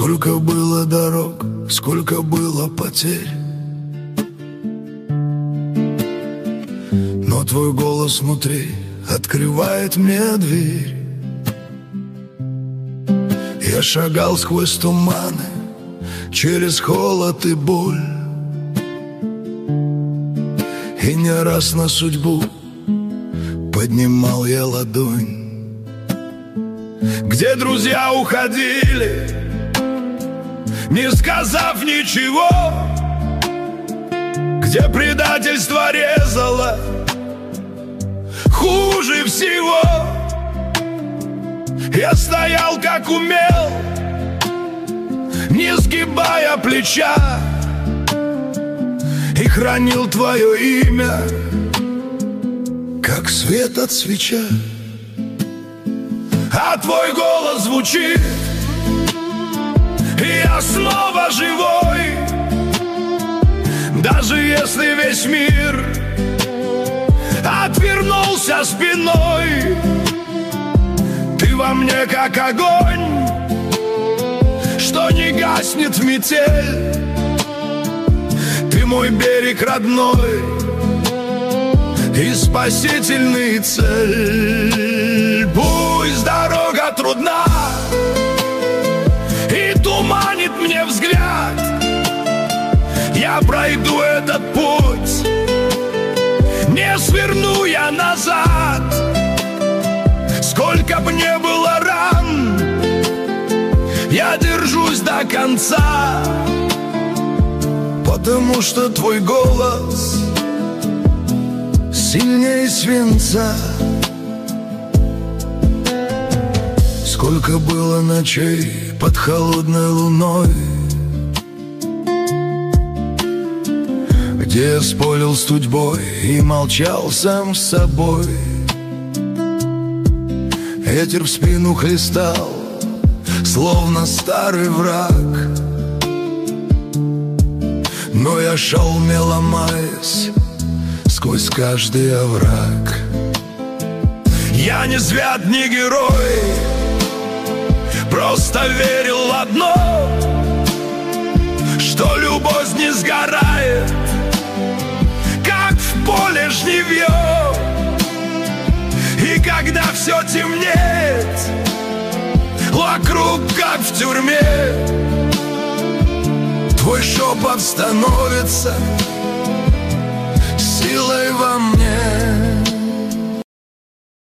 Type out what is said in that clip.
Сколько было дорог, сколько было потерь, но твой голос внутри открывает мне дверь. Я шагал сквозь туманы, через холод и боль, и не раз на судьбу поднимал я ладонь. Где друзья уходили, не сказав ничего, где предательство резало хуже всего. Я стоял как умел, не сгибая плеча, и хранил твое имя, как свет от свеча. А твой голос звучит, и я снова живой. Даже если весь мир отвернулся спиной, ты во мне как огонь, что не гаснет в метель. Ты мой берег родной и спасительный цель. Пусть дорога трудна и туманит мне взгляд, я пройду этот путь, не сверну я назад. Сколько б не было ран, я держусь до конца, потому что твой голос сильнее свинца. Сколько было ночей под холодной луной, где я спорил с судьбой и молчал сам с собой. Ветер в спину хлестал, словно старый враг, но я шел, не ломаясь, сквозь каждый овраг. Я не свят, не герой, просто верил в одно, что любовь не сгорает, как в поле жнивье. И когда все темнеет вокруг, как в тюрьме, твой шепот становится силой во мне.